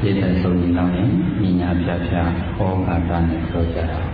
ပြည့်တဲ့ဆုံးလောင်းရင်ညီညာပြပြဟောကာတာနဲ့ပြောကြတာ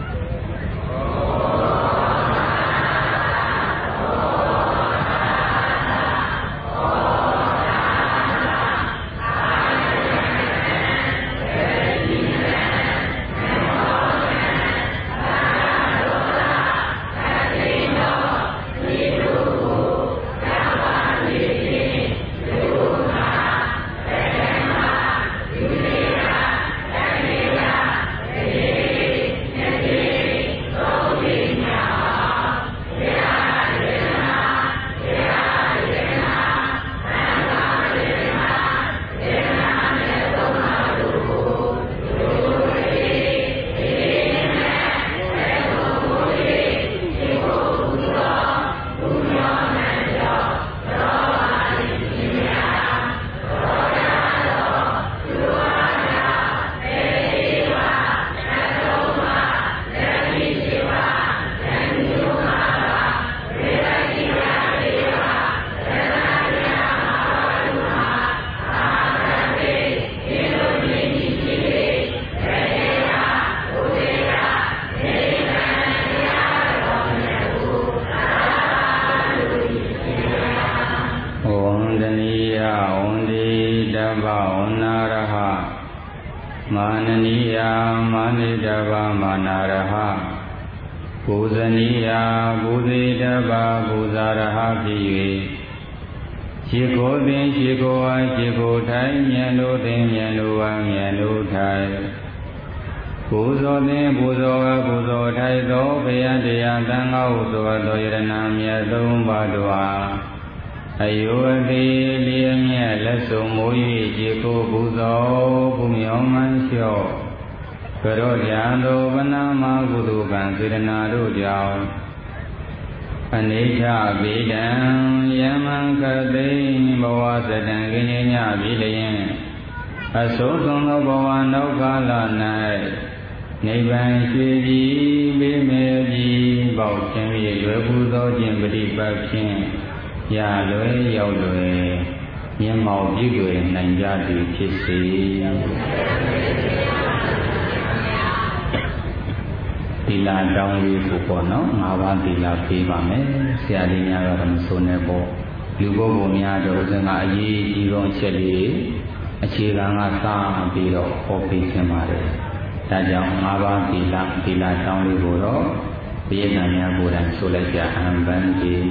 သီလတောင်းလေးကိုပေါ့နော်၅ပါးသီလပေးပါမယ်ဆရာလေးများတော့မဆိုနဲ့ပေါ့လူပုဂ္ဂိုလ်များတော့ဥစဉ်ကအရေးကြီးဆုံးအချက်လေးအခြေခံကစပြီးတော့ဟောပေးခြင်းပါတယ်ဒါကြောင့်၅ပါးသီလတောင်းလေးကိုတော့ဘုရားများကိုယ်တိုင်ဆိုလိုက်ကြအံပန်းကြီး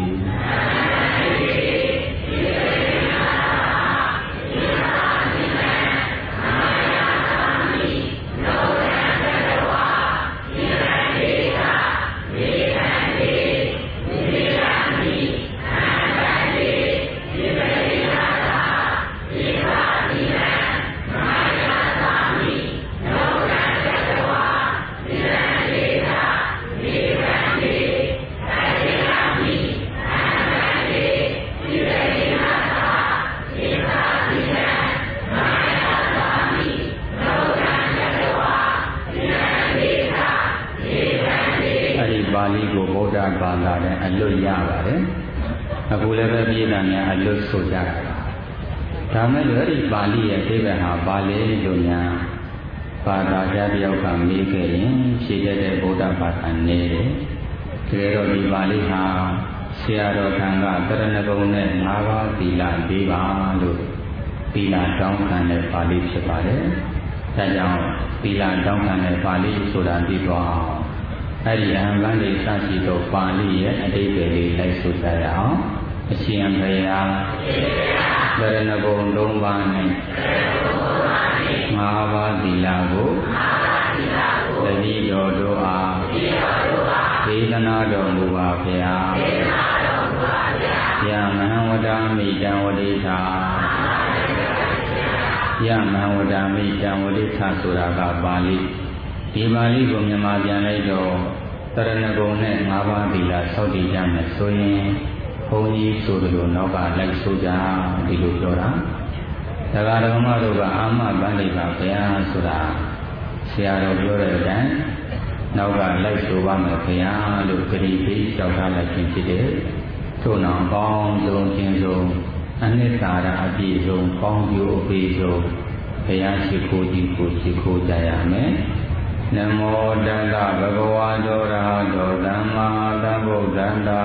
ဘာသာနဲ့အလွတ်ရပါတယ်အခုလည်းပဲပြည်သားများအလွတ်ဆိုကြတာဒါမဲ့လို့ဒီပါဠိရဲ့အဓိပ္ပာယ်ဟာဘာလဲလို့များဘာသာကြားတယောက်ကမေးခဲ့ရင်ဖြေတတ်တဲ့ဗုဒ္ဓဘာသာနဲ့တကယ်တော့ဒီပါဠိဟာဆရာတော်ထံကတရဏဂုံနဲ့၅ပါးသီလပေးပါလို့သီလတောင်းခံတဲ့ပါဠိဖြစ်ပါတယ်ဒါကြောင့်သီလတောင်းခံတဲ့ပါဠိဆိုတာပြီးတော့အဲ့ဒီအဟံဗန္တိစရှိသောပါဠိရဲ့အဓိပ္ပာယ်လေးလိုက်ဆိုကြရအောင်အရှင်ဘုရားဗရဏဂုံ၃ပါးနဲ့၅ပါးသီလကိုတတိတော်တို့အားဒေသနာတော်မူပါဗျာယမဟံဝဒမိတံဝတိသာယမဟံဝဒမိတံဝတိသာဆိုတာကပါဠိဒီပါဠိကိုမြန်မာပြန်လိုက်တော့တရဏဂုံနဲ့၅ပါးသီလစောင့်တည်ကြမယ်ဆိုရင်ဘုန်းကြီးဆိုသလိုနောက်ကလိုက်ဆိုကြဒီလိုပြောတာတရားတော်မတို့ကအာမပန်းလိုက်ပါဗျာဆိုတာဆရာတော်ပြောတဲ့အတိုင်းနောက်ကလိုက်ဆိုပါမယ်ဗျာလို့ဂရိပိလျှောက်ထားလိုက်ခြင်းဖြစ်တယ်ထို့နောက်ကောင်းဆုံးခြင်းဆုံးအနှစ်သာရအပြည့်ဆုံးကောင်းကျိုးအပြည့်ဆုံးဘရားရှိခိုးကြီးကိုရှိခိုးကြရမယ်နမောတတ္တဘဂဝါတောရဟတောသမ္မာသမ္ဗုဒ္ဓံတာ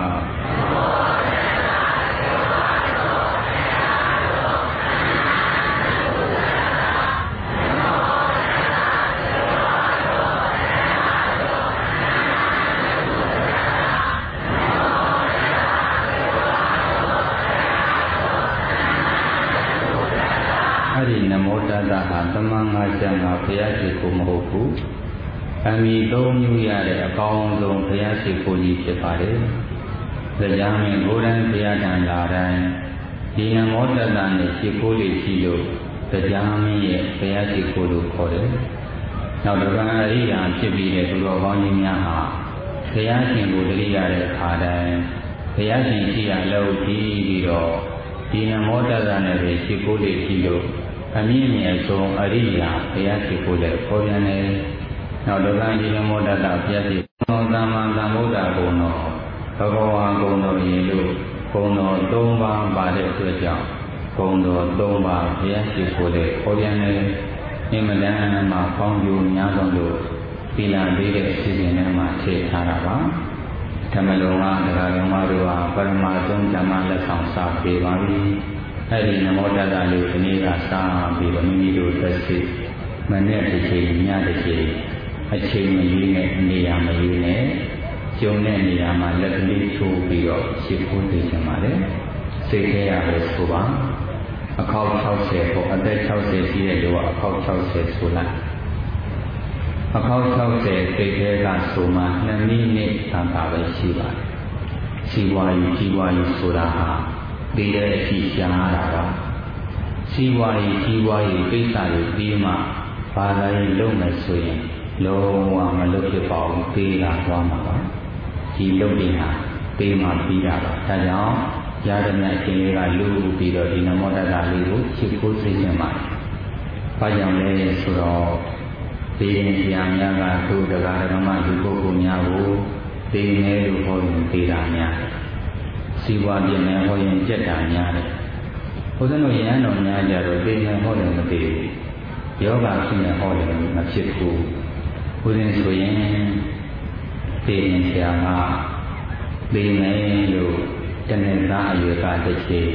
အဲ့ဒီနမောတတ္တဟာသမန်ငါကျမ်းကဘုရားရှိခိုးမဟုတ်ဘူးအမိသုံးမျိုးရတဲ့အကောင်းဆုံးဘုရားရှိခိုးကြီးဖြစ်ပါတယ်ဒါကြောင့်ဘုရားဘုရားတန်လာတိုင်းဒီနမောတတ္တနဲ့ရှိခိုးလေးရှိလို့တရားမင်းရဲ့ဘုရားရှိခိုးလို့ခေါ်တယ်နောက်တစ်ခါအရိယာဖြစ်ပြီးတဲ့သူတော်ကောင်းကြီးများဟာဘုရားရှင်ကိုတတိရတဲ့အခါတိုင်းဘုရားရှင်ရှိရလို့ပြီးတော့ဒီနမောတတ္တနဲ့ပဲရှိခိုးလေးရှိလို့အမြင့်မြတ်ဆုံးအရိယာဘုရားရှိခိုးတဲ့ခေါ်ပြန်တယ်နောက်တစ်ခါဒီနမောတတ္တဘုရားရှိခိုးသမ္မာသမ္ဗုဒ္ဓဂုဏ်တော်ဘဂဝါဂုဏ်တော်ရေလို့ဂုဏ်တော်၃ပါးပါတဲ့အတွက်ကြောင့်ဂုဏ်တော်၃ပါးဘုရားရှိခိုးတဲ့ခေါ်ပြန်တယ်အင်မတန်မှာကောင်းကျိုးများဆုံးလို့သီလပေးတဲ့အစီအစဉ်ထဲမှာထည့်ထားတာပါဓမ္မလုံးကတရားတော်မှာတို့ဟာပရမအသုံးဓမ္မလက်ဆောင်စာပေးပါပြီအဲ့ဒီနမောတတ္တလေးဒီနေ့ကစာပြီးတော့မိမိတို့သက်စိမနဲ့တစ်ချိန်ညတစ်ချိန်အချိန်မရွေးနဲ့နေရာမရွေးနဲ့ကျုံတဲ့နေရာမှာလက်ကလေးထိုးပြီးတော့ရှင်းဖို့သိချင်ပါတယ်စိတ်ထဲရပဲဆိုပါအခေါက်60ပေါ့အသက်60ရှိတဲ့လူကအခေါက်60ဆိုလိုက်အခေါက်60စိတ်ထဲကဆိုမှ2မိနစ်သာသာပဲရှိပါတယ်စီဝါယူကြီးဝါယူဆိုတာဟာပြီးတဲ့အထိရှားတာပါစီဝါယူကြီးဝါယူကိစ္စတွေပြီးမှဘာသာရေးလုပ်မယ်ဆိုရင်လုံးဝမလုပ်ဖြစ်ပါဘူးပြီးလာသွားမှာပါဒီလုပ်တွေဟာပြီးမှပြီးတာပါဒါကြောင့်ရတဲ့မြတ်အရှင်လေးကလူပြီးတော့ဒီနမောတတ္တလေးကိုရှင်းဖို့သိချင်ပါတယ်ဘာကြောင့်လဲဆိုတော့ဒီရင်တရားများကသူတရားဓမ္မလူပုဂ္ဂိုလ်များကိုသိနေလို့ဟောရင်သိတာများစီဝါပြင်းနေဟောရင်ကြက်တာများတယ်ဘုရားတို့ရဟန်းတော်များကြတော့သိနေဟောတယ်မသိဘူးယောဂဖြစ်နေဟောတယ်မဖြစ်ဘူးဘုရင်ဆိုရင်သိရင်ဆရာကသိနေလို့တဏှာအရွယ်ကတစ်ချိန်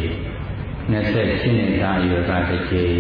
28နှစ်သားအရွယ်ကတစ်ချိန်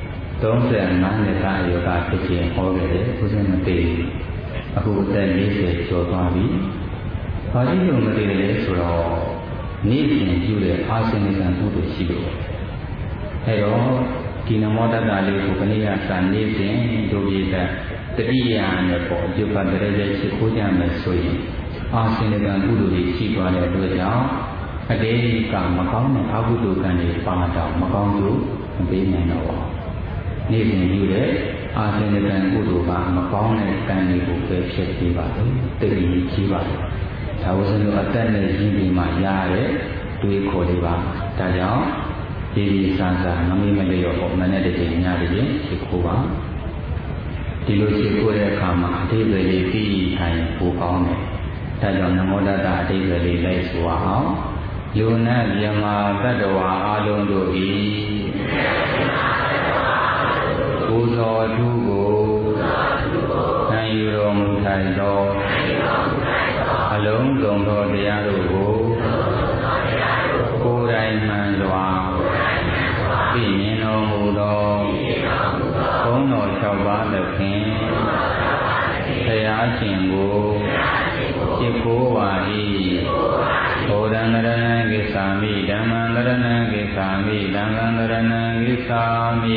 35နှစ်သားအရွယ်ကတစ်ချိန်ဟောခဲ့တယ်ဘုရားမသိဘူးအခုအသက်40ကျော်သွားပြီဘာလို့လို့မသိတယ်လဲဆိုတော့နေ့စဉ်ပြုတဲ့အာသနိကံကုသိုလ်ရှိလို့အဲတော့ဒီနမောတတ္တလေးကိုခဏရစာနေ့စဉ်တို့ပြတဲ့တတိယနဲ့ပေါ့အကျုပ်ကတည်းကရှိခိုးကြမယ်ဆိုရင်အာသနိကံကုသိုလ်ကြီးရှိသွားတဲ့အတွက်ကြောင့်အတေကမကောင်းတဲ့အကုသိုလ်ကံတွေပါတော့မကောင်းလို့မပေးနိုင်တော့ဘူးနေ့စဉ်ပြုတဲ့အာသနိကံကုသိုလ်ကမကောင်းတဲ့ကံတွေကိုပဲဖြစ်ပေးပါလေတတိယကြီးပါလေဒါဝဇ္ဇနအတ္တနဲ့ရင်းပြီးမှရတဲ့တွေးခေါ်လေးပါဒါကြောင့်ဒီစာစာမမေ့မလျော့ပေါ့မနဲ့တစ်ချိန်ညတစ်ချိန်ရှိခိုးပါဒီလိုရှိခိုးတဲ့အခါမှာအတိတ်ပဲလေးပြီးထိုင်ပိုကောင်းတယ်ဒါကြောင့်နမောတတ္တအတိတ်ပဲလေးလိုက်ဆိုအောင်လူနဲ့မြမတတ္တဝါအလုံးတို့ဤကိုယ်တော်သူကိုခံယူတော်မူထိုင်သောအလုံးစုံသောတရားတို့ကိုကိုယ်တိုင်မှန်စွာသိမြင်တော်မူသောဘုန်းတော်6ပါးသဖြင့်ဘုရားရှင်ကိုจิตကိုဝါ၏ဘုဒ္ဓံတရဏံကိသာမိဓမ္မံတရဏံကိသာမိသံဃံတရဏံကိသာမိ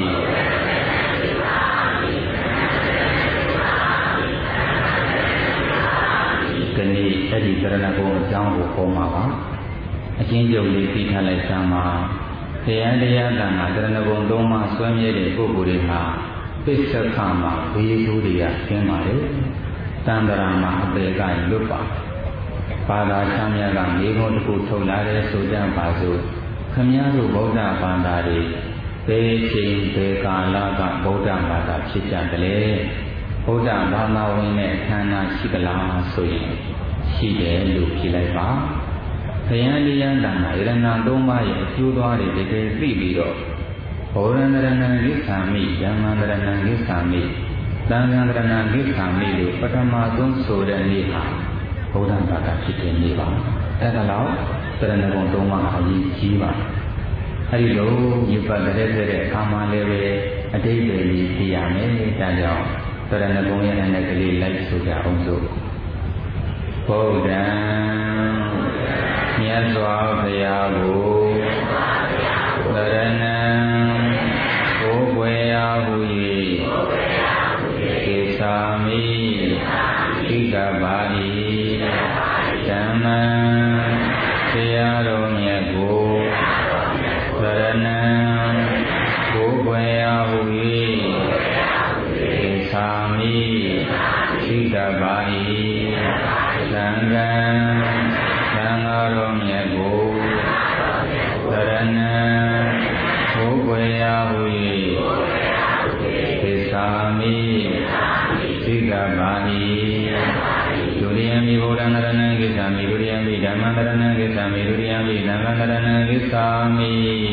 ဒီနေ့အဲ့ဒီတရဏဂုံအကြောင်းကိုဟောမှာပါအချင်းချုပ်လေးသိထားလိုက်စမ်းပါဘုရားတရားကံမှာတရဏဂုံ၃ပါးဆွဲမြဲတဲ့ပုဂ္ဂိုလ်တွေဟာပိဿခမှာဘေးဆိုးတွေကကျင်းပါလေတန်တရာမှာအပေကလွတ်ပါဘာသာချမ်းမြတ်ကမိဘတစ်ခုထုတ်လာတဲ့ဆိုကြပါစို့ခမည်းတော်ဗုဒ္ဓဘာသာတွေဘယ်ချိန်ဘယ်ကာလကဗုဒ္ဓဘာသာဖြစ်ကြတယ်လေဗုဒ္ဓဘာသာဝင်တဲ့ဌာနရှိသလားဆိုရင်ရှိတယ်လို့ဖြေလိုက်ပါဘုရားတရားတန်ခါယရဏသုံးပါးရဲ့အကျိုးသွားတွေတကယ်သိပြီးတော့ဘောရဏရဏံကိစ္ဆာမိဓမ္မန္တရဏံကိစ္ဆာမိသံဃံတရဏံကိစ္ဆာမိလို့ပထမဆုံးဆိုတဲ့နေ့ဟာဘုရားဘာသာဖြစ်တဲ့နေ့ပါအဲ့ဒါတော့သရဏဂုံ၃ပါးအရေးကြီးပါအဲ့ဒီလိုမြတ်ပတ်တဲ့အခါမှလည်းပဲအတိတ်တွေကြီးသိရမယ်ဒါကြောင့်သရဏဂုံရဲ့အနေကလေးလိုက်ဆိုကြအောင်စို့ဘုရားမြတ်စွာဘုရားကိုသရဏံကိုယ်ွယ်ရာဟု၍ကိစ္ဆာမိဣကပါ၏ဓမ္မံတရားတော်မြတ်ကိုသရဏံကိုယ်ွယ်ရာဟု၍ကိစ္ဆာမိဣကပါ၏သံဃံသံဃာတော်မြတ်ကိုသရဏံကိုယ်ွယ်ရာဟု၍ကိစ္ဆာမိဣကပါ၏ဒုတိယမိဗုဒ္ဓံတရဏံကိစ္ဆာမိဒုတိယမိဓမ္မံတရဏံကိစ္ဆာမိဒုတိယမိသံဃံတရဏံကိစ္ဆာမိ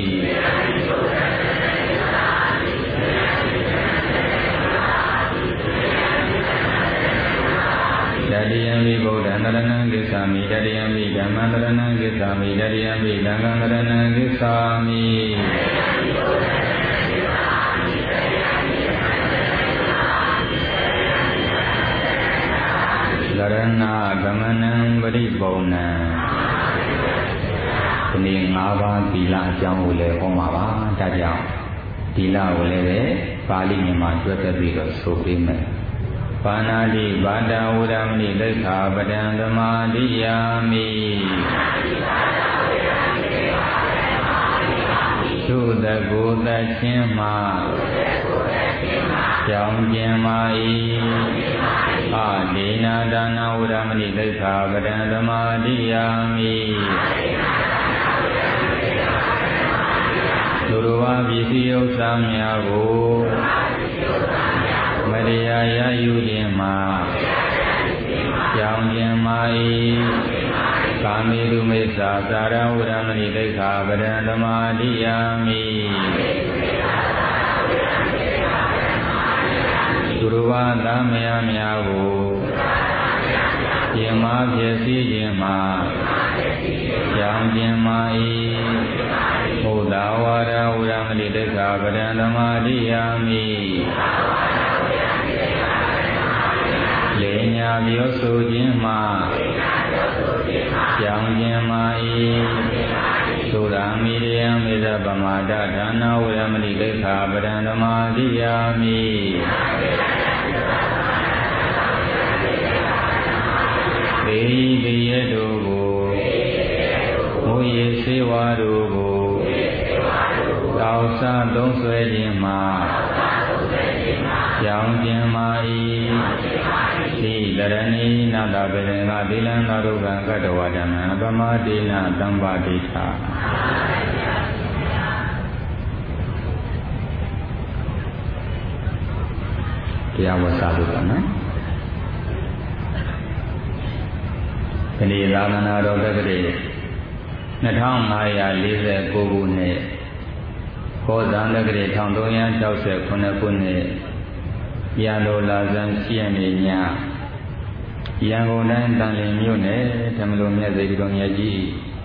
တတိယမိဗုဒ္ဓံတရဏံကိစ္ဆာမိတတိယမိဓမ္မံတရဏံကိစ္ဆာမိတတိယမိသံဃံတရဏံကိစ္ဆာမိလရဏဂမနံပရိပုံဏံဒီနေ့၅ပါးသီလအကြောင်းကိုလည်းဟောမှာပါဒါကြောင့်သီလကိုလည်းပဲပါဠိမြန်မာတွဲသက်ပြီးတော့ဆိုပေးမယ်ပါဏာတိဘာဒဝရမဏိသိက္ခာပဒံသမာဓိယာမိသုတကိုယ်သချင်းမှကြောင်းကျင်မာ၏အာဒေနာဒါနဝရမဏိသိက္ခာပဒံသမာဓိယာမိသူတော်ဘာပစ္စည်းဥစ္စာများကိုမတရားရယူခြင်းမှာကြောင်းကျင်မာ၏ကာမေတုမိစ္ဆာသာရဝရမဏိသိက္ခာပဒံသမာဓိယာမိသူတော်ဘာသားမယားများကိုယမဖြစ်စည်းခြင်းမှာကြောင်းကျင်မာ၏ဘုဒ္ဓဝါဒဝရမဏိသိက္ခာပဒံသမာဓိယာမိလေညာပြောဆိုခြင်းမှာကြောင်းကျင်မာ၏သုရာမိရိယမေဇပမာဒဒါနဝရမဏိသိက္ခာပဒံသမာဓိယာမိသေတိယတို့ကိုမူရစေဝါတို့ကိုတောက်စားသုံးဆွဲခြင်းမှာကြောင်းကျင်မာ၏သီလရဏီနာတပေရဏသီလံသာရုကံကတ္တဝဓမ္မံပမတိနာတမ္ပါတိသာတရားဝတ်စားလို့ပါနော်ဒီနေ့သာသနာတော်တက္ကရာ2549ခုနှစ်ဘောဇန်တက္ကရာ1369ခုနှစ်ရန်တော်လာဇန်ရှိရနေညရန်ကုန်တိုင်းတန်လင်းမြို့နယ်ဓမ္မလုံမြတ်စေတီတော်မြတ်ကြီး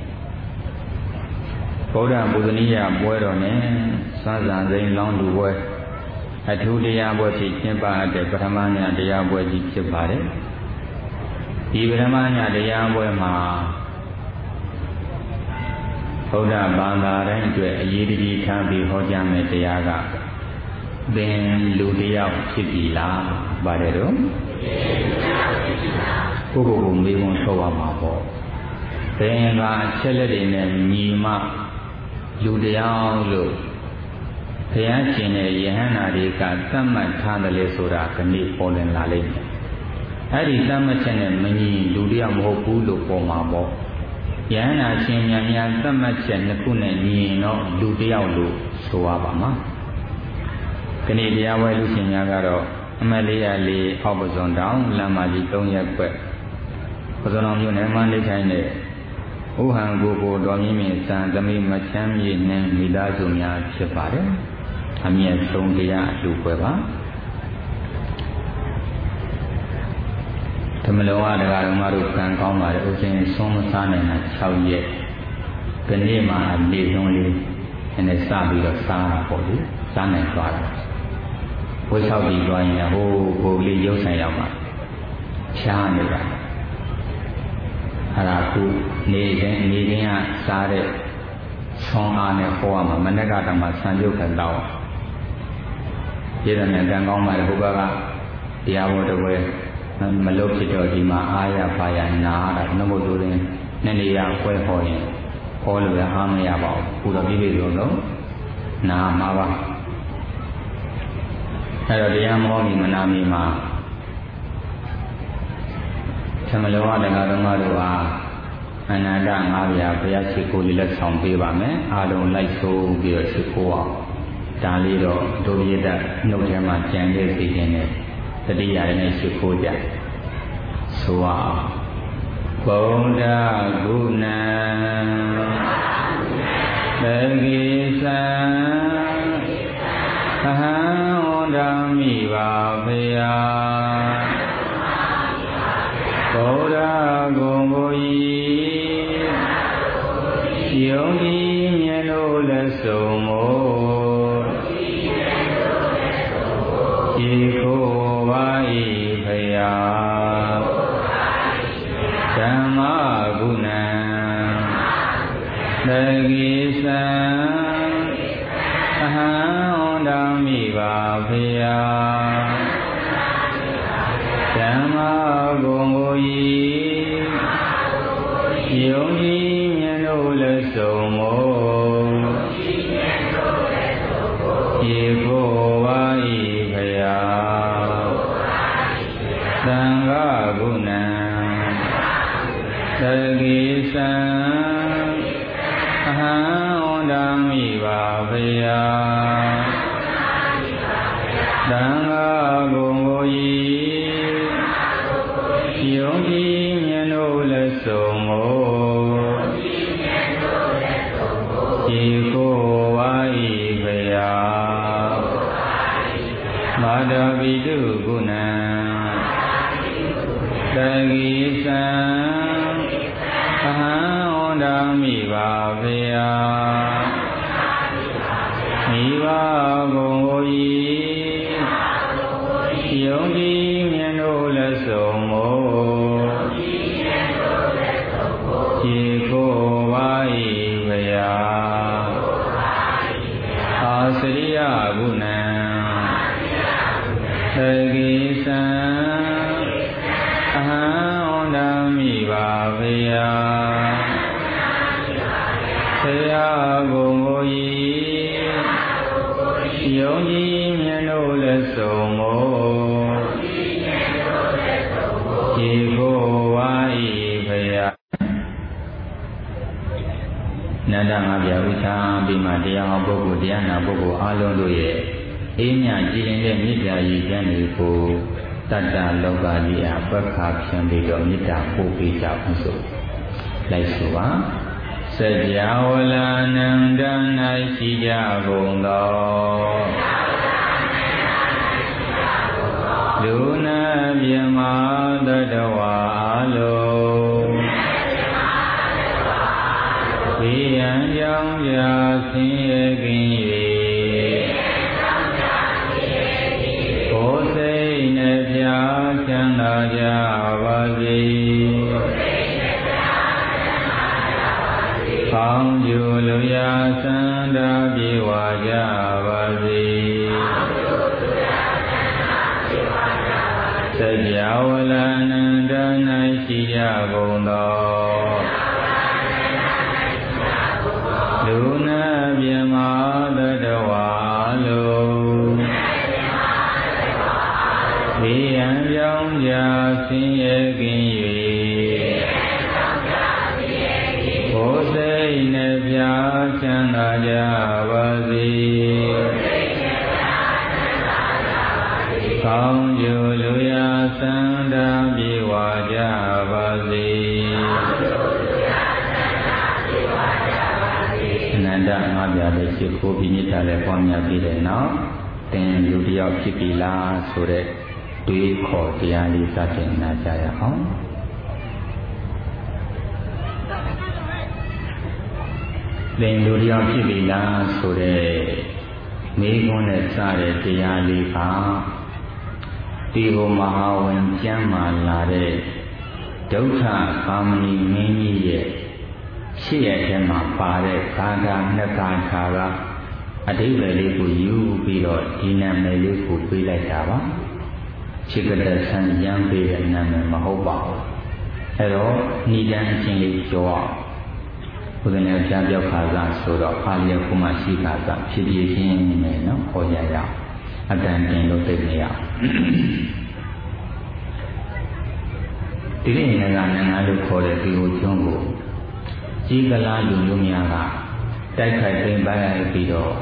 ဗုဒ္ဓပူဇနီယပွဲတော်နဲ့စံစံစိန်လောင်းလူပွဲအထူးတရားပွဲဖြစ်ကျင်းပတဲ့ပထမညတရားပွဲကြီးဖြစ်ပါတယ်ဒီပထမညတရားပွဲမှာဗုဒ္ဓဘာသာတိုင်းအတွက်အရေးတကြီးထားပြီးဟောကြားမယ့်တရားကသင်လူတယောက်ဖြစ်ပြီလားပါတယ်တော့ကိုယ့်ကိုယ်မေးခွန်းထုတ်ရမှာပေါ့သင်ကအချက်လက်တွေနဲ့ညီမလူတယောက်လို့ဘုရားရှင်ရဲ့ယဟန္တာတွေကသတ်မှတ်ထားတယ်လေဆိုတာခဏပေါ်လည်လာလိမ့်မယ်အဲ့ဒီသတ်မှတ်ချက်နဲ့မညီလူတယောက်မဟုတ်ဘူးလို့ပေါ်မှာပေါ့ယဟန္တာရှင်များများသတ်မှတ်ချက်နှစ်ခုနဲ့ညီရင်တော့လူတယောက်လို့ဆိုရပါမှာခဏတရားဝဲလူရှင်များကတော့အမလေးရလေးအောက်ပဇွန်တောင်လမ်းမကြီး3ရပ်ကွက်ပဇွန်တော်မြို့နယ်မှာနေထိုင်တဲ့ဥဟံကိုတော်မြင့်မြင့်စံသမီးမချမ်းမြေနှင့်မိသားစုများဖြစ်ပါတယ်အမြတ်ဆုံးတရားအလူပွဲပါသမလုံးဝတရားတော်မတို့ကံကောင်းပါတယ်ဥစဉ်ဆုံးမစားနိုင်တာ6ရက်ဒီနေ့မှနေဆုံးလေးနဲ့စပြီးတော့စားတာပေါ့လေစားနိုင်သွားတာဝိဆောက်ပြီးသွားရင်ဟိုကိုလေးရုပ်ဆိုင်ရောက်မှချားနေတာအဲ့ဒါခုနေချင်းကစားတဲ့ဆောင်းအားနဲ့ဟောရမှာမနေ့ကတောင်မှဆံပြုတ်ခံတော့ပြည်တော်များကံကောင်းပါတယ်ဟိုဘက်ကတရားဘောတပွဲမလုပ်ဖြစ်တော့ဒီမှာအားရပါရနာတာနှုတ်တို့ရင်နှစ်နေရခွဲဟောရင်ဟောလို့လည်းအားမရပါဘူးခုတော့ပြည့်စုံတော့နာမှာပါအဲ့တော့တရားမဟောမီမနာမီမှာသမလောကတရားတော်မတို့ဟာအနန္တငါးပြားဘုရားရှိခိုးလေးလက်ဆောင်ပေးပါမယ်အားလုံးလိုက်ဆိုးပြီးတော့ရှိခိုးအောင်ဒါလေးတော့ဒုရတနှုတ်ထဲမှာကြံခဲ့စီခြင်းနဲ့တတိယနဲ့ရှိခိုးကြဆိုအောင်ဗုဒ္ဓဂုဏံသကိသံအဟံဝန္ဒမိပါဗျာဗုဒ္ဓဂုဏ်ကိုယုံကြည်မြင်လို့လက်ဆုံးမို့ဤကိုပါ၏ဗျာဓမ္မဂုဏံသကိသံအဟံဝန္ဒမိပါဗျာဓမ္မဂုဏ်ကိုယုံကြည်မြင်လို့လက်ဆုံးမို့ဤကိုပါ၏ဗျာသံဃာဂုဏံသကိသံအဟံဝန္ဒမိပါဗျာသံဃာဂုဏ်ကိုယုံကြည်မြင်လို့လက်ဆုံးမို့ဤကိုပါ၏ဗျာမာဒဝိတုဂုဏံသကိသံအဟံဝန္ဒမိပါဗျာမိဘဂုဏ်ကိုယုံကြည်မြင်လို့လက်ဆုံးမို့ဤကိုပါ၏ဗျာအာစရိယဂုဏံသကိသံအဟံဝန္ဒမိပါဗျာဆရာဂုဏ်ကိုယုံကြည်မြင်လို့လက်ဆုံးမို့ဤကိုပါ၏ဗျာနန္ဒငါးပြားဥချာပြီးမှတရားဟောပုဂ္ဂိုလ်တရားနာပုဂ္ဂိုလ်အားလုံးတို့ရဲ့အေးမြကြည်ရင်တဲ့မေတ္တာရည်ကျမ်းတွေကိုတတ္တလောကကြီးအပက္ခဖြန့်ပြီးတော့မေတ္တာပို့ပေးကြအောင်ဆိုလိုက်ဆိုပါစัจ java လနန္ဒ၌ရှိကြကုန်သောလူနာမြမတတဝါလုံးဝိယံကြောင့်ရာဆင်းရဲခြင်း၍ကိုယ်စိတ်နှဖျားချမ်းသာကြပါစေကောင်းကျိုးလူရာစံတာပြေဝကြပါစေစัจ java လနန္ဒ၌ရှိကြကုန်သောလူနာမြမတတဝါလုံးဝိယံကြောင့်ရာဆင်းရဲခြင်း၍ကိုယ်စိတ်နှဖျားချမ်းသာကြပါစေကောင်းကျိုးလူရာစံတာပြေဝကြပါစေအနန္တငါးပြတဲ့ရှိခိုးပြီးမြစ်တာလည်းပေါင်းများပြီးတဲ့နောက်သင်လူတယောက်ဖြစ်ပြီလားဆိုတဲ့တွေးခေါ်တရားလေးစတင်နာကြရအောင်သင်လူတယောက်ဖြစ်ပြီလားဆိုတဲ့မိခွန်းနဲ့စတဲ့တရားလေးကဒီဘုမဟာဝင်ကျမ်းမာလာတဲ့ဒုက္ခကာမဏီမင်းကြီးရဲ့ရှေ့ရထဲမှာပါတဲ့ကာထာနှစ်ကာထာကအဓိပ္ပာယ်လေးကိုယူပြီးတော့ဒီနာမည်လေးကိုပေးလိုက်တာပါခြေကတဆန်းရမ်းပေးတဲ့နာမည်မဟုတ်ပါဘူးအဲတော့ဏိဒံအချင်းလေးပြောအောင်ဘုရားကြားပြောခါစားဆိုတော့ပါဠိကုမရှိခါစားဖြစ်ဖြစ်ချင်းနဲ့နော်ဟောရရအတန်တင်လို့သိနေရဒီနေ့နိုင်ငံလို့ခေါ်တဲ့ဒီကိုကျွန်းကိုကြီးကလားလူမျိုးများကတိုက်ခိုက်သိမ်းပိုက်ရပြီးတော့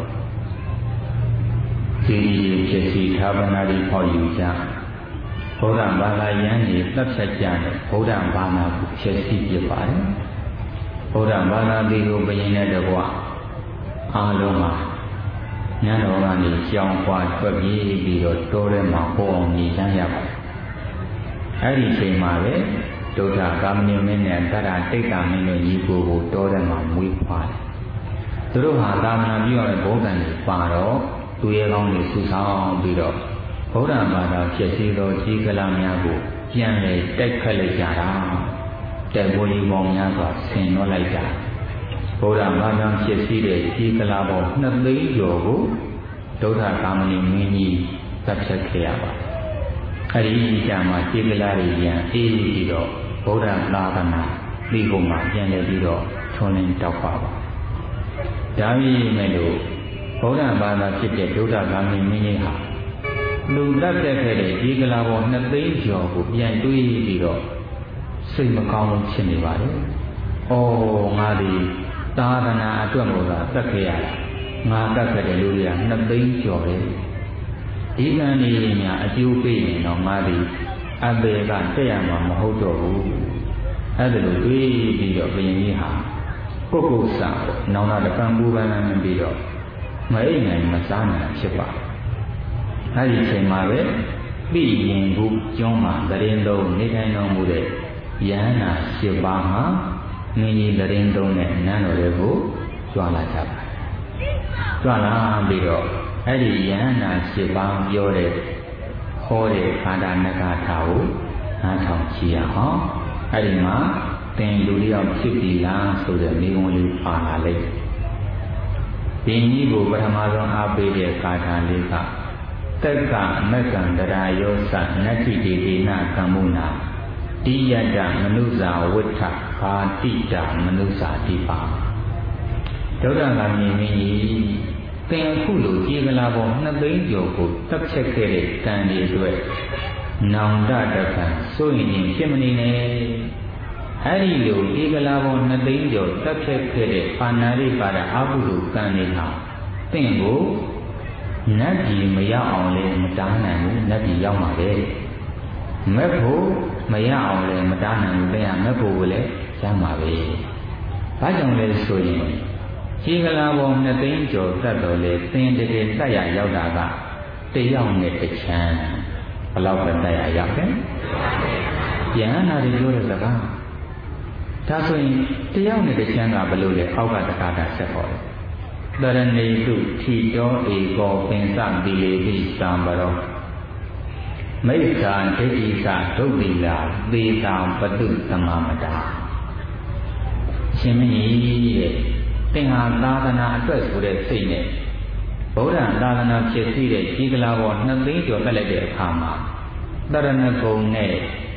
ဒီဖြစ်စီဌာပနာတွေဖောက်ယူကြဘုရားဘာသာယန်းတွေတပ်ဖြတ်ကြတယ်ဘုရားဘာသာကိုဖြစ်စီပြပါတယ်ဘုရားဘာသာတွေကိုဘယင်နဲ့တကွအားလုံးမှာညတော်ကနေကြောင်ပွားထွက်ပြေးပြီးတော့တိုးထဲမှာဟောအောင်နေကြရပါတယ်အဲ့ဒီချိန်မှာပဲဒုက္ခကာမဏိမင်းနဲ့တတ္တတိတ်တာမင်းတို့ညီကိုကိုတိုးထဲမှာမွေးဖွားတယ်သူတို့ဟာသာမဏေပြုရတဲ့ဘုရားကိုပါတော့သူရဲကောင်းတွေဆူဆောင်ပြီးတော့ဘုရားဘာသာဖြစ်စီသောကြီးကလာများကိုပြန်လေတိုက်ခတ်လိုက်ကြတာတိုက်ပွဲကြီးပေါင်းများစွာဆင်နှောလိုက်ကြဘုရားဘာသာဖြစ်စီတဲ့ကြီးကလာပေါင်း2 သိန်းကျော်ကိုဒုက္ခကာမဏိမင်းကြီးတပ်ဖြတ်ခဲ့ရပါတယ်အဲ့ဒီကြမှာကြီးကလာတွေပြန်အေးပြီးတော့ဘုရားသာသနာဒီကုမှာပြန်လဲပြီးတော့ထွန်းလင်းတောက်ပါပါဒါပြီးမဲ့လို့ဘုရားဘာသာဖြစ်တဲ့ဒုက္ခကာမဏိမင်းကြီးဟာလူတက်တဲ့ခဲ့တဲ့ဒီကလာပေါ်2 သိန်းကျော်ကိုပြန်တွေးပြီးတော့စိတ်မကောင်းဖြစ်နေပါလေ။အော်ငါဒီသာသနာအတွက်ကိုသာတက်ခဲ့ရတာငါတက်ခဲ့တဲ့လူတွေက2 သိန်းကျော်တယ်။ဒီကံနေညာအကျိုးပေးရင်တော့ငါဒီအပေကတက်ရမှာမဟုတ်တော့ဘူး။အဲ့ဒါလိုတွေးပြီးတော့ဘုရင်ကြီးဟာကိုကိုစာနောင်နာတပံပူပန်းပြီးတော့မအိမ်နိုင်မစားနိုင်ဖြစ်ပါအဲ့ဒီချိန်မှာပဲပြည်ရင်ဘူးကျွန်းမှာတရင်သုံးနေထိုင်တော်မူတဲ့ယန္နာ7 ပါးမှာမင်းကြီးတရင်သုံးတဲ့နန်းတော်တွေကိုကြွလာကြပါတယ်ကြွလာပြီးတော့အဲ့ဒီယန္နာ7 ပါးပြောတဲ့ဟောတဲ့ခန္ဓာနဂါထာကိုနားထောင်ကြည့်ရအောင်အဲ့ဒီမှာသင်လူလျောက်ဖြစ်ပြီလားဆိုတဲ့မိဂုံးလေးပါလာလိုက်ဒီနည်းကိုပထမဆုံးအားပေးတဲ့ကာထာလေးကတက္ကမက္ကံတရာယောသနတ္တိတေတိနာကမ္မုနာတိယတမနုဇာဝဋ္ဌဘာတိတမနုဇာတိပါဒုက္ခဂာမိမင်းကြီးသင်အခုလိုကြေကလာပေါ်2 သိန်းကျော်ကိုတပ်ဖြတ်ခဲ့တဲ့ကံတွေအတွက်နောင်တတကံစိုးရင်ဖြစ်မနေနဲ့အဲ့ဒီလိုကြေကလာပေါ်2 သိန်းကျော်တပ်ဖြတ်ခဲ့တဲ့ပါဏာရိပါဒအာဟုလိုကံတွေဟာသင်ကိုနတ်ပြည်မရောက်အောင်လည်းမတားနိုင်ဘူးနတ်ပြည်ရောက်မှာပဲမက်ဖို့မရအောင်လည်းမတားနိုင်ဘူးတရားမက်ဖို့ကိုလည်းရမှာပဲဘာကြောင့်လဲဆိုရင်ခြေကလာပေါ်2 သိန်းကျော်တတ်တော်လေသင်တကယ်တတ်ရရောက်တာကတယောက်နဲ့တစ်ချမ်းဘယ်လောက်ပဲတတ်ရရောက်တယ်ယန္နာတွေပြောတဲ့စကားဒါဆိုရင်တယောက်နဲ့တစ်ချမ်းကဘယ်လိုလဲအောက်ကတကားတာဆက်ခေါ်တယ်တရဏိတုထီတောဧကောပင်စတိလေတိသံဘရောမိစ္ဆာဒိဋ္ဌိသဒုက္ခိလာသေတံပတုသမမတာရှင်မင်းကြီးတဲ့သင်ဟာသာသနာအတွက်ဆိုတဲ့စိတ်နဲ့ဗုဒ္ဓသာသနာဖြစ်စီတဲ့ခြေကလာပေါ်2 သိန်းကျော်တက်လိုက်တဲ့အခါမှာတရဏဂုံနဲ့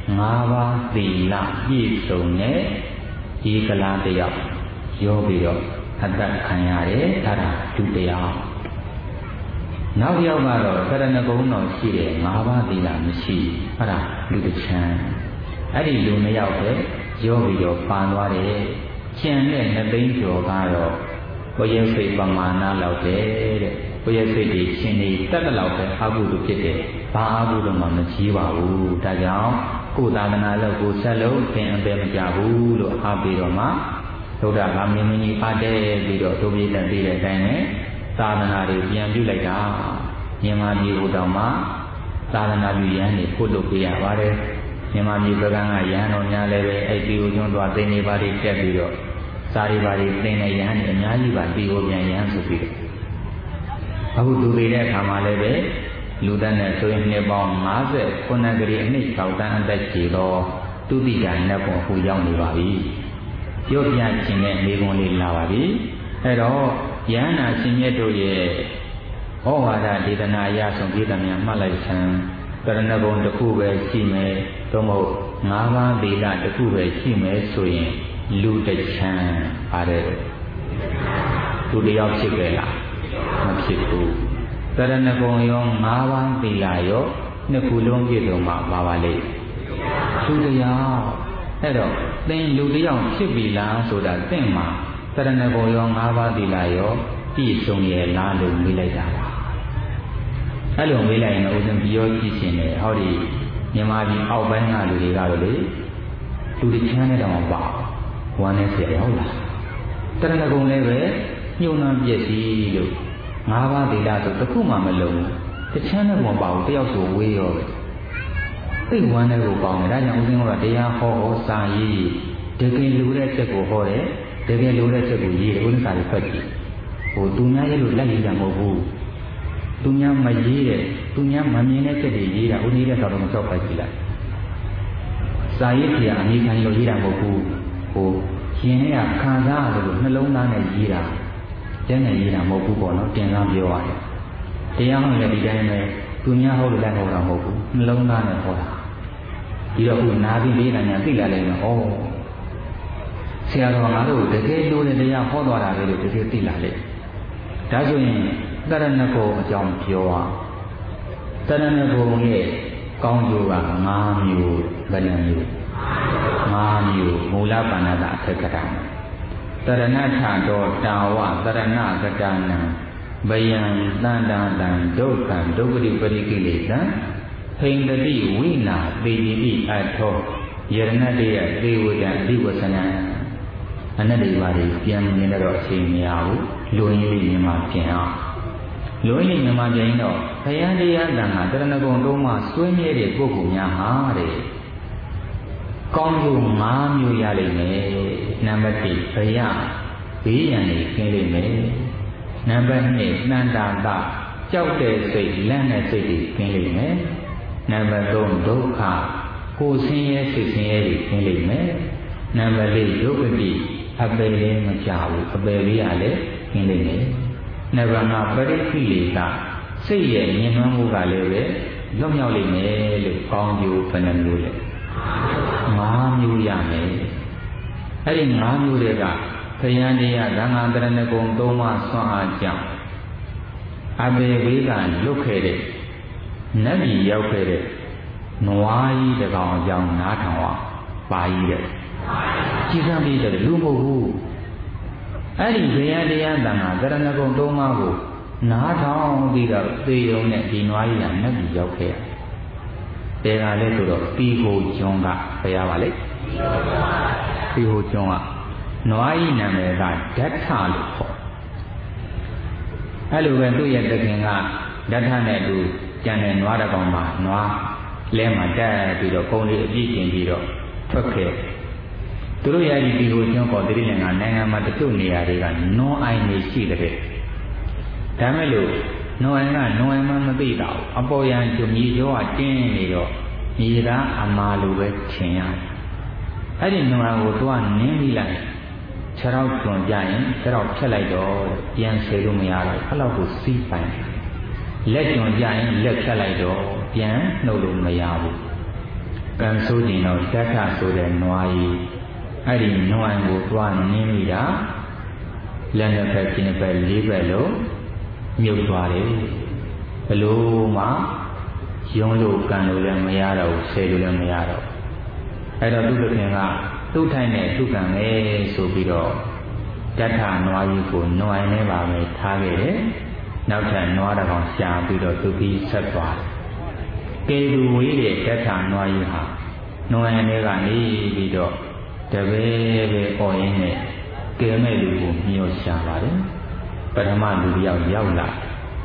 5 ပါးသီလပြည့်စုံတဲ့ခြေကလာတယောက်ရောပြီးတော့အတ္တခံရတယ်ဒါကဒုတိယနောက်တစ်ယောက်ကတော့ကရဏဂုံတော်ရှိတယ်5 ပါးသီလမရှိအဲ့ဒါလူတစ်ချမ်းအဲ့ဒီလူ2 ယောက်ပဲရောပြီးတော့ပန်သွားတယ်ကျန်တဲ့2 သိန်းကျော်ကတော့ကိုယ်ရဲ့စိတ်ပမာဏလောက်တယ်တဲ့ကိုယ့်ရဲ့စိတ်တွေရှင်နေတတ်တဲ့လောက်ပဲအာဟုတုဖြစ်တယ်ဘာအာဟုတုမှမကြီးပါဘူးဒါကြောင့်ကိုယ်သာသနာလို့ကိုယ်ဆက်လို့သင်အပေမကြဘူးလို့အားပေးတော့မှသုဒ္ဓဂါမင်းကြီးအားတဲ့ပြီးတော့သူပြည်တဲ့ပြည်တဲ့အတိုင်းနဲ့သာသနာတွေပြန်ပြုလိုက်တာမြန်မာပြည်ဟိုတောင်မှသာသနာပြုရဟန်းတွေဖို့လုပ်ပြရပါတယ်မြန်မာပြည်ပကံကရဟန်းတော်များလည်းပဲအဲ့ဒီကိုကျွန်းသွားသိနေပါလိမ့်တက်ပြီးတော့စာရီပါတွေသိနေရဟန်းတွေအများကြီးပါဒီကိုပြန်ရဟန်းဆိုပြီးတော့အခုသူပြည်တဲ့အခါမှာလည်းပဲလူတန်းနဲ့ဆိုရင်နှစ်ပေါင်း59ကလေးအနှစ်6တန်းအသက်ကြီးတော့သူတိကနတ်ဘုံအခုရောက်နေပါပြီပြောပြခြင်းနဲ့နေကုန်လေးလာပါပြီအဲ့တော့ယန္နာရှင်မြတ်တို့ရဲ့ဩဝါဒဒေသနာအရဆုံးပြည်သမ ्या မှတ်လိုက်ဆံကရဏဂုံတစ်ခုပဲရှိမယ်သို့မဟုတ်၅ပါးသီလတစ်ခုပဲရှိမယ်ဆိုရင်လူတစ်ချမ်းပါတယ်သူတယောက်ဖြစ်ပဲလားမဖြစ်ဘူးကရဏဂုံရော၅ပါးသီလရောနှစ်ခုလုံးပြည့်စုံမှာပါပါလေသူတယောက်အဲ့တော့သင်လူတယောက်ဖြစ်ပြီလားဆိုတာသင်မှာကရဏဂုံရော၅ပါးသီလရောပြည့်စုံရဲ့လားလို့မေးလိုက်တာပါအဲ့လိုမေးလိုက်ရင်ဥစဉ်ပြောကြည့်ရှင်တယ်ဟောဒီမြန်မာပြည်အောက်ပိုင်းကလူတွေကတော့လေလူတွေချမ်းတဲ့တောင်ပါဝမ်းနေเสียဟုတ်လားတရဏဂုံလည်းပဲညှို့နှံပြည့်စည်လို့၅ပါးသီလဆိုတစ်ခုမှမလုံးတချမ်းတဲ့ဘုံပါဘူးတယောက်ဆိုဝေးရောပဲသိဝမ်းတဲ့ကိုပေါင်းတယ်ဒါကြောင့်ဥစဉ်ကတရားဟောစာရေးတကယ်လူတဲ့ချက်ကိုဟောတယ်တကယ်လူတဲ့ချက်ကိုရေးတယ်ဥစဉ်စာတွေဖတ်ကြည့်ဟိုသူများရဲ့လို့လက်ရေးတာမဟုတ်ဘူးသူများမရေးတဲ့သူများမမြင်တဲ့ချက်တွေရေးတာဦးနေတဲ့တော်တော်မစောက်ပါကြည့်လိုက်စာရေးဖြာအမိခံလို့ရေးတာမဟုတ်ဘူးဟိုရှင်ကခံစားရလို့နှလုံးသားနဲ့ရေးတာကျန်းနဲ့ရေးတာမဟုတ်ဘူးပေါ့နော်တင်စားပြောရတယ်တရားဟောလည်းဒီတိုင်းပဲသူများဟောလို့လည်းဟောတာမဟုတ်ဘူးနှလုံးသားနဲ့ဟောတာဒီတော့ခုနာပြီးလေးတာညာသိလာလိုက်တော့ဩဆရာတော်ငါတို့တကယ်လို့တဲ့တရားဟောသွားတာလေလို့တကယ်သိလာလေဒါဆိုရင်တရဏဂုံအကြောင်းပြောအောင်တရဏဂုံရဲ့ကောင်းကျိုးက5မျိုးဘယ်နှမျိုး5မျိုးမူလပါဏတာအထက်ကတာတရဏထတောတာဝတရဏကတနံဘယံတန္တာတံဒုက္ခံဒုက္ခတိပရိကိလေသံဟိန္ဒတိဝိနာသေတိအထောယရဏတေယသေဝတံအဓိဝဆနံအနတ္တိပါတွေပြန်မြင်တော့အချိန်မရဘူးလူရင်းလေးမြင်မှပြင်အောင်လူရင်းလေးမြင်မှပြင်တော့ဘုရားတရားတန်ခါတရဏဂုံတုံးမှာစွန့်မြဲတဲ့ပုဂ္ဂိုလ်များဟာတဲ့ကောင်းကျိုး5မျိုးရလိမ့်မယ်နံပါတ်1ဘုရားဘေးရန်တွေခင်းလိမ့်မယ်နံပါတ်2တန်တာတကြောက်တဲ့စိတ်လန့်တဲ့စိတ်တွေခင်းလိမ့်မယ်နံပါတ်3ဒုက္ခကိုယ်ဆင်းရဲစိတ်ဆင်းရဲတွေခင်းလိမ့်မယ်နံပါတ်4ဒုက္ခတိအပယ်လည်းမကြဘူးအပယ်လေးရလည်းခင်းလိမ့်မယ်နံပါတ်5ပရိခိလေသာစိတ်ရဲ့မြင်မှန်းမှုကလည်းပဲလွတ်မြောက်လိမ့်မယ်လို့ကောင်းကျိုးဘယ်နှမျိုးလဲ5မျိုးရမယ်အဲ့ဒီ5မျိုးတွေကဘုရားတရားသံဃာတရဏဂုံ3ပါးဆွမ်းအားကြောင့်အပေဝေးကလွတ်ခဲ့တဲ့နတ်ပြည်ရောက်ခဲ့တဲ့နွားကြီးတကောင်အကြောင်းနားထောင်အောင်ပါကြီးတဲ့ကြည်စမ်းပြီးတဲ့လူမဟုတ်ဘူးအဲ့ဒီဘုရားတရားသံဃာတရဏဂုံ3ပါးကိုနားထောင်ပြီးတော့သေယုံနဲ့ဒီနွားကြီးကနတ်ပြည်ရောက်ခဲ့တယ်ကလည်းဆိုတော့တီဟိုကျွန်းကဘုရားပါလေတီဟိုကျွန်းကနွားကြီးနာမည်ကဓဋ္ဌလို့ခေါ်အဲ့လိုပဲသူ့ရဲ့တခင်ကဓဋ္ဌနဲ့အတူကျန်တဲ့နွားတစ်ကောင်မှာနွားလဲမှာတက်ပြီးတော့ကုန်းလေးအပြည့်ကျင်ပြီးတော့ထွက်ခဲ့သူတို့ရဲ့ဒီတီဟိုကျွန်းပေါ်တိရိလင်္ကာနိုင်ငံမှာတချို့နေရာတွေကနွားအိုင်တွေရှိတဲ့ဒါမဲ့လို့နွားအိုင်ကနွားအိုင်မှမသိတော့အပေါ်ရန်ကျုံကြီးရောကတင်းနေတော့မြေသားအမာလိုပဲထင်ရတယ်အဲ့ဒီနွားကိုသွားနင်းပြီးလိုက်ခြေထောက်ကျွံကြရင်ခြေထောက်ဖြတ်လိုက်တော့ပြန်ဆယ်လို့မရတော့အဲ့လောက်ကိုစီးပိုင်လက်ကျွံကြရင်လက်ဖြတ်လိုက်တော့ပြန်နှုတ်လို့မရဘူးကံဆိုးကျင်တော့ဓဋ္ဌဆိုတဲ့နွားကြီးအဲ့ဒီနွားကိုသွားနင်းပြီးတာလက်နှစ်ဖက်ပြင်းဖက်၄ဖက်လို့မြုပ်သွားတယ်ဘလို့မှယုံလို့ကံလို့လည်းမရတော့ဘူးဆယ်လို့လည်းမရတော့အဲ့တော့သူ့ခင်ကသူ့ထိုင်နဲ့သူ့ကံပဲဆိုပြီးတော့ဓဋ္ဌနွားကြီးကိုနွားနဲ့ပါပဲထားခဲ့တယ်နောက်ထပ်နွားတစ်ကောင်ရှာပြီးတော့သူပြီးဆက်သွားတယ်ကေသူဝေးတဲ့ဓဋ္ဌနွားကြီးဟာနွားနဲ့ကနေပြီးတော့တပည့်ပဲပေါ်ရင်းနဲ့ကကဲမဲ့လူကိုမျှော်ရှာပါတယ်ပထမလူတယောက်ရောက်လာ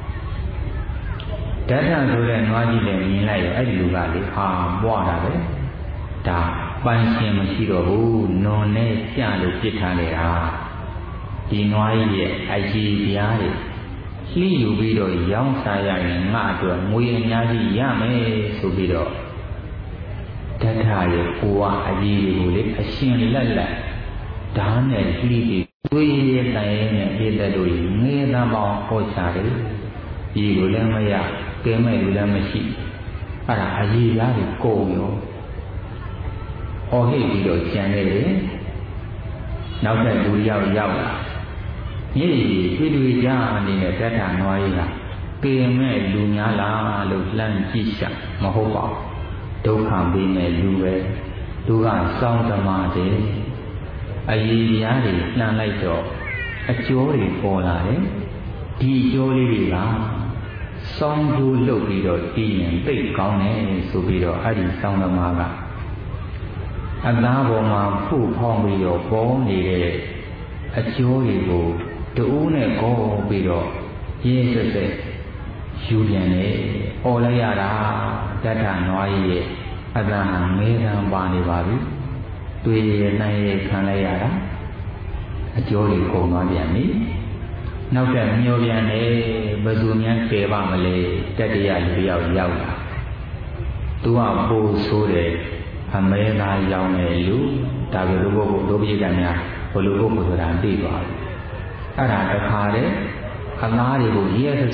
ဓာတ်ထဆိုတဲ့နွားကြီးလည်းမြင်လိုက်ရောအဲ့ဒီလူကလေဟာပွားတာပဲဒါပိုင်ရှင်မရှိတော့ဘူးနွန်နဲ့ကြလို့ပြစ်ထားနေတာဒီနွားကြီးရဲ့အကြီးပြားတွေလှိယူပြီးတော့ရောင်းစားရရင်ငါအတွက်ငွေအများကြီးရမယ်ဆိုပြီးတော့ဓာတ်ထရဲ့ကိုကအကြီးတွေကိုလေအရှင်လက်လက်ဓာတ်နဲ့လှိပြီးသွေးရည်တိုင်နဲ့ပြည့်တဲ့တို့ငေးသားပေါင်းဟောချတယ်ဒီလိုလည်းမရကဲမဲ့လူလည်းမရှိအဲ့ဒါအကြီးပြားတွေကုန်ရောဟောဟိတ်ပြီးတော့ကျန်နေတယ်နောက်တဲ့လူရောက်လာညည်တွေ့ကြအနေနဲ့ဓာတ်ထနွားကြီးကကဲမဲ့လူများလားလို့လှမ်းကြည့်ရှာမဟုတ်ပါဘူးဒုက္ခပေးမဲ့လူပဲသူကစောင်းသမားတယ်အကြီးပြားတွေလှမ်းလိုက်တော့အကျိုးတွေပေါ်လာတယ်ဒီအကျိုးလေးတွေကစောင်းသူလှုပ်ပြီးတော့တည်ရင်သိကောင်းတယ်ဆိုပြီးတော့အဲ့ဒီစောင်းသမားကအသားပေါ်မှာဖုဖောင်းပြီးတော့ပေါ်နေတဲ့အကျိုးတွေကိုတူးနဲ့ကောပြီးတော့ရင်းဆက်ဆက်ယူပြန်တယ်။အော်လိုက်ရတာဓာတ်ထနွားကြီးရဲ့အတန်မဲတန်ပါနေပါပြီ။တွေ့ရနိုင်ရခံလိုက်ရတာအကျိုးတွေကုန်သွားပြန်ပြီ။နောက်ထပ်မျောပြန်တယ်ဘယ်သူများကယ်ပါမလဲတတိယလူယောက်ရောက်လာ။သူကပို့ဆိုးတယ်အမဲသားရောင်းတဲ့လူဒါပဲလူဘုတ်ဒုပိယကများဘလူဘုတ်ဆိုတာသိသွားတယ်။အဲ့ဒါတခါတည်းအလားတွေကိုရဲ